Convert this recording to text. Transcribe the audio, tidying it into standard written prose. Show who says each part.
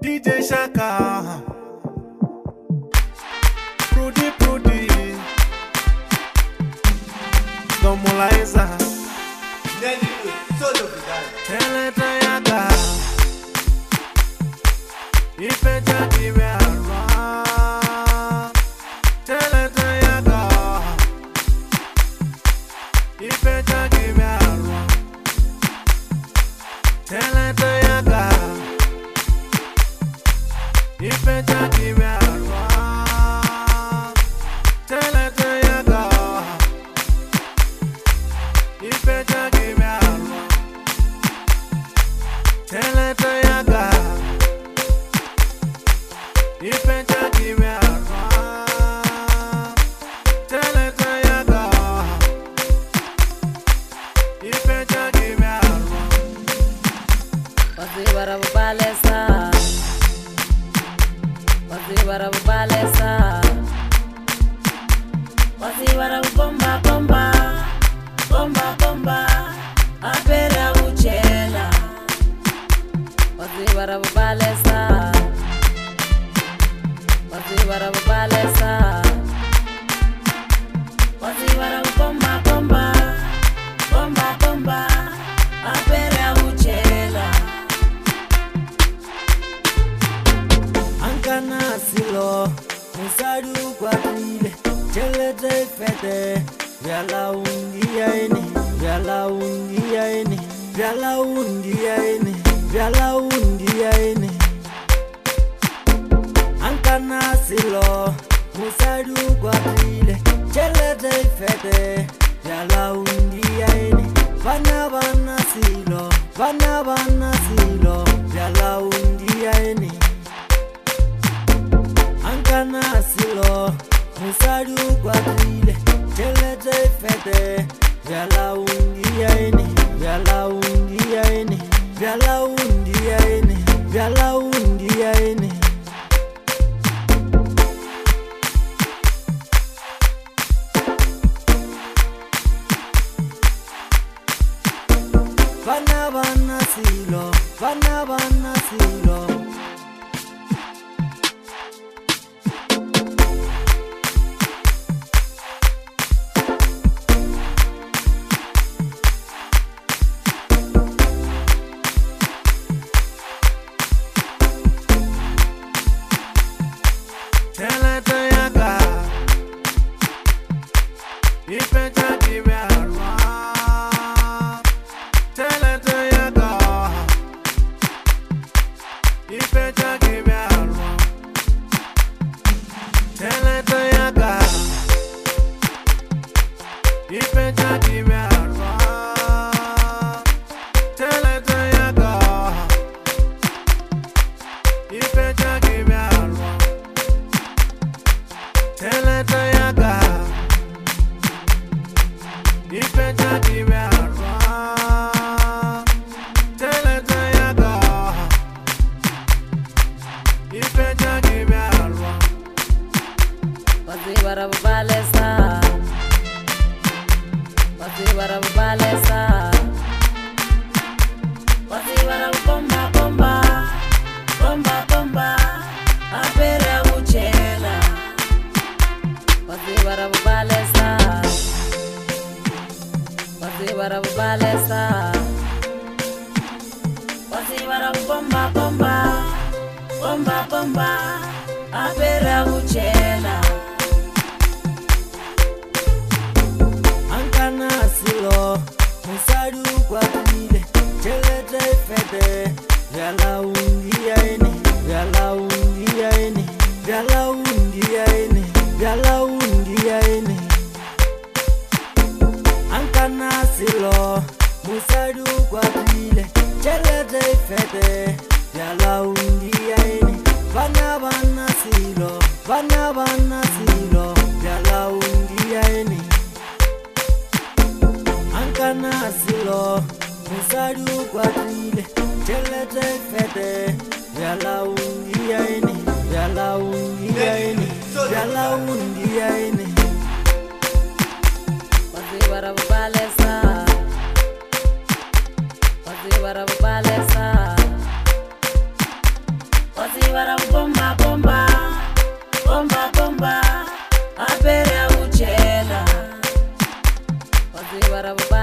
Speaker 1: DJ Shaka, Prudy, Domolaiza, Teleta Yaga, Ipeja Kiverwa, Teleta Yaga, Ipeja Kiverwa, Teleta Yaga, Ipeja Kiverwa, Teleta Yaga, Ipeja Kiverwa, Teleta Yaga, Ipeja Kiverwa, Teleta Yaga, Ipeja Kiverwa.
Speaker 2: Wazibara bubalesa, wazibara bubalesa, wazibara bomba bomba, bomba bomba, apera uchela. Wazibara bubalesa, wazibara bubalesa, wazibara bomba bomba, bomba bomba, apera uchela.
Speaker 3: Ankana silo, musadu kwa tile, chelete fete, vyala ungia eni, vyala ungia eni, vyala ungia eni, vyala ungia eni. Ankana silo, musadu kwa tile, chelete fete, vyala ungia eni, vana silo, vana silo, vyala ungia eni. Ankana silo, musadu kwa tile, chelete fete, vyala ungia eni, vyala ungia eni, vyala ungia eni, vyala ungia eni. Vana silo, vana silo.
Speaker 1: Teleta Yaga, Ipeja Kiverwa, Teleta Yaga, Ipeja Kiverwa, Teleta Yaga, Ipeja Kiverwa, Teleta Yaga, Ipeja Kiverwa. Teleta Yaga, Ipeja Kiverwa, Teleta Yaga, Ipeja Kiverwa.
Speaker 2: Wazibara bubalesa, wazibara bubalesa, wazibara bomba bomba, bomba bomba, apera uchela. Wazibara bubalesa, wazibara bubalesa, wazibara bomba bomba, bomba bomba, apera uchela.
Speaker 3: Ankana silo, musadu kwa tile, chelete fete, vyala ungia eni, vyala ungia eni, vyala ungia eni, vyala ungia eni. Ankana silo, musadu kwa tile, chelete fete, vyala ungia eni, vana silo, vana silo, vyala ungia eni. Ankana silo, musadu kwa tile, chelete fete, vyala ungia eni, vyala ungia eni, vyala ungia eni.
Speaker 2: Wazibara bubalesa, wazibara bubalesa, wazibara Wazivara bomba bomba, bomba bomba, apere uchela. Wazivara bomba.